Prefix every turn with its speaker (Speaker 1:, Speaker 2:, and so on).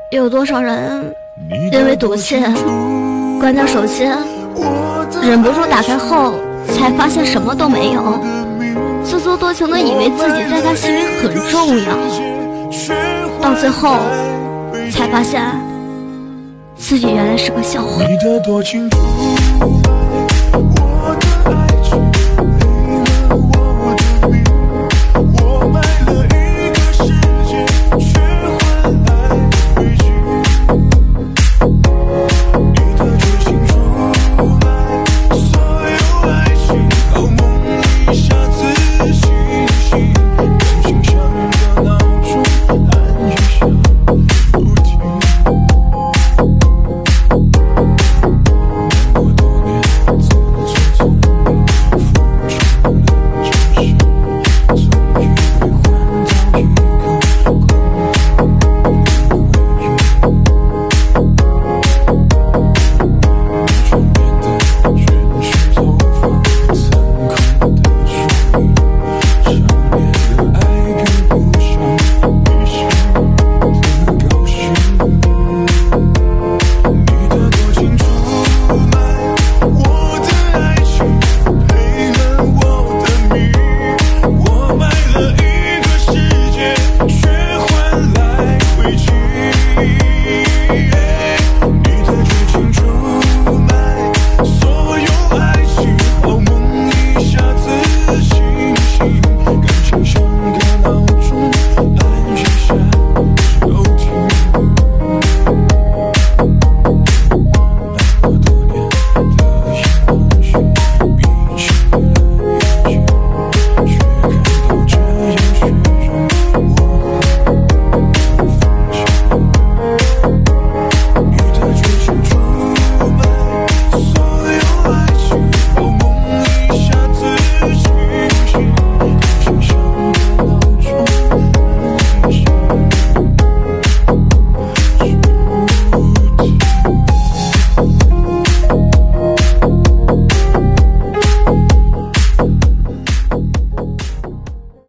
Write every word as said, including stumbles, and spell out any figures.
Speaker 1: 有多少人因为赌气关掉手机，忍不住打开后才发现什么都没有，自作多情的以为自己在他心里很重要，到最后才发现自己原来是个笑话。
Speaker 2: 你的多情